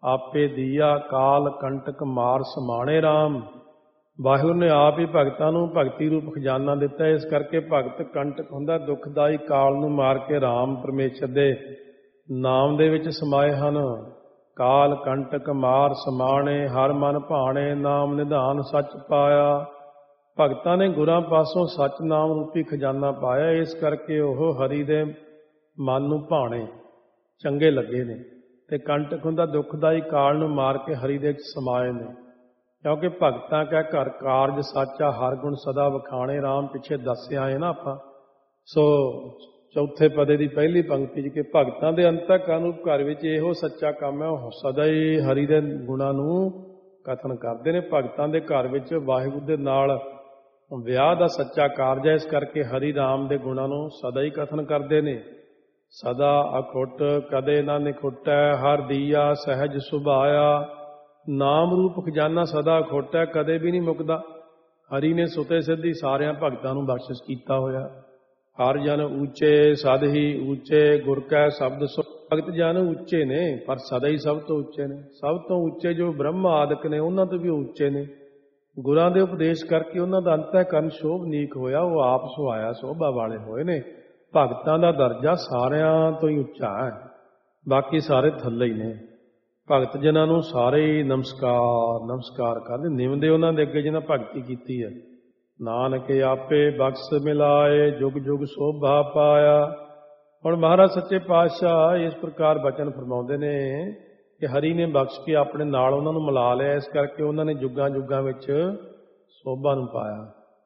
ਆਪੇ ਦੀਆ ਕਾਲ ਕੰਟਕ ਮਾਰ ਸਮਾਣੇ ਰਾਮ। ਵਾਹਿਗੁਰੂ ਨੇ ਆਪ ਹੀ ਭਗਤਾਂ ਨੂੰ ਭਗਤੀ ਰੂਪ ਖਜ਼ਾਨਾ ਦਿੱਤਾ। ਇਸ ਕਰਕੇ ਭਗਤ ਕੰਟਕ ਹੁੰਦਾ, ਦੁਖਦਾਈ ਕਾਲ ਨੂੰ ਮਾਰ ਕੇ ਰਾਮ ਪਰਮੇਸ਼ਰ ਦੇ ਨਾਮ ਦੇ ਵਿੱਚ ਸਮਾਏ ਹਨ। ਕਾਲ ਕੰਟਕ ਮਾਰ ਸਮਾਣੇ ਹਰ ਮਨ ਭਾਣੇ, ਨਾਮ ਨਿਧਾਨ ਸੱਚ ਪਾਇਆ। ਭਗਤਾਂ ਨੇ ਗੁਰਾਂ ਪਾਸੋਂ ਸੱਚ ਨਾਮ ਰੂਪੀ ਖਜ਼ਾਨਾ ਪਾਇਆ। ਇਸ ਕਰਕੇ ਉਹ ਹਰੀ ਦੇ ਮਨ ਨੂੰ ਭਾਣੇ ਚੰਗੇ ਲੱਗੇ ਨੇ। ਤੇ ਕੰਟਕ ਹੁੰਦਾ ਦੁਖਦਾਈ ਕਾਲ ਨੂੰ ਮਾਰ ਕੇ ਹਰੀ ਦੇ ਵਿੱਚ ਸਮਾਏ ਨੇ। ਕਿਉਂਕਿ ਭਗਤਾਂ ਕਾ ਘਰ ਕਾਰਜ ਸਾਚਾ, ਹਰ ਗੁਣ ਸਦਾ ਵਖਾਣੇ ਰਾਮ। ਪਿੱਛੇ ਦੱਸਿਆ ਹੈ ਨਾ ਆਪਾਂ। ਸੋ ਚੌਥੇ ਪਦੇ ਦੀ ਪਹਿਲੀ ਪੰਕਤੀ 'ਚ ਕਿ ਭਗਤਾਂ ਦੇ ਅੰਤਕਰਨ ਰੂਪ ਘਰ ਵਿੱਚ ਇਹੋ ਸੱਚਾ ਕੰਮ ਹੈ, ਉਹ ਸਦਾ ਹੀ ਹਰੀ ਦੇ ਗੁਣਾਂ ਨੂੰ ਕਥਨ ਕਰਦੇ ਨੇ। ਭਗਤਾਂ ਦੇ ਘਰ ਵਿੱਚ ਵਾਹਿਗੁਰੂ ਦੇ ਨਾਲ ਵਿਆਹ ਦਾ ਸੱਚਾ ਕਾਰਜ ਹੈ। ਇਸ ਕਰਕੇ ਹਰੀ ਰਾਮ ਦੇ ਗੁਣਾਂ ਨੂੰ ਸਦਾ ਹੀ ਕਥਨ ਕਰਦੇ ਨੇ। ਸਦਾ ਅਖੁੱਟ ਕਦੇ ਨਾ ਨਿਖੁੱਟੈ, ਹਰ ਦੀਆ ਸਹਿਜ ਸੁਭਾਇਆ। ਨਾਮ ਰੂਪ ਖਜ਼ਾਨਾ ਸਦਾ ਅਖੁੱਟ ਹੈ, ਕਦੇ ਵੀ ਨਹੀਂ ਮੁੱਕਦਾ। ਹਰੀ ਨੇ ਸੁਤੇ ਸਿੱਧੀ ਸਾਰਿਆਂ ਭਗਤਾਂ ਨੂੰ ਬਖਸ਼ਿਸ਼ ਕੀਤਾ ਹੋਇਆ। ਹਰ ਜਨ ਉੱਚੇ ਸਦ ਹੀ ਉੱਚੇ, ਗੁਰ ਕੈ ਸ਼ਬਦ ਸੋ। ਭਗਤ ਜਨ ਉੱਚੇ ਨੇ ਪਰ ਸਦਾ ਹੀ ਸਭ ਤੋਂ ਉੱਚੇ ਨੇ। ਸਭ ਤੋਂ ਉੱਚੇ ਜੋ ਬ੍ਰਹਮ ਆਦਿਕ ਨੇ ਉਹਨਾਂ ਤੋਂ ਵੀ ਉੱਚੇ ਨੇ। ਗੁਰਾਂ ਦੇ ਉਪਦੇਸ਼ ਕਰਕੇ ਉਹਨਾਂ ਦਾ ਅੰਤःਕਰਨ ਸ਼ੋਭਨੀਕ ਹੋਇਆ। ਉਹ ਆਪ ਸੁਹਾਇਆ ਸੋਭਾ ਵਾਲੇ ਹੋਏ ਨੇ। ਭਗਤਾਂ ਦਾ ਦਰਜਾ ਸਾਰਿਆਂ ਤੋਂ ਹੀ ਉੱਚਾ ਹੈ, ਬਾਕੀ ਸਾਰੇ ਥੱਲੇ ਹੀ ਨੇ। ਭਗਤ ਜਨਾਂ ਨੂੰ ਸਾਰੇ ਹੀ ਨਮਸਕਾਰ ਕਰਦੇ, ਨਿਮਦੇ ਉਹਨਾਂ ਦੇ ਅੱਗੇ ਜਿਹਨਾਂ ਭਗਤੀ ਕੀਤੀ ਹੈ। ਨਾਨਕ ਆਪੇ ਬਖਸ਼ ਮਿਲਾਏ, ਜੁਗ ਜੁਗ ਸੋਭਾ ਪਾਇਆ। ਹੁਣ ਮਹਾਰਾਜ ਸੱਚੇ ਪਾਤਸ਼ਾਹ ਇਸ ਪ੍ਰਕਾਰ ਬਚਨ ਫਰਮਾਉਂਦੇ ਨੇ ਕਿ ਹਰੀ ਨੇ ਬਖਸ਼ ਕੇ ਆਪਣੇ ਨਾਲ ਉਹਨਾਂ ਨੂੰ ਮਿਲਾ ਲਿਆ। ਇਸ ਕਰਕੇ ਉਹਨਾਂ ਨੇ ਜੁਗਾਂ ਜੁਗਾਂ ਵਿੱਚ ਸੋਭਾ ਨੂੰ ਪਾਇਆ।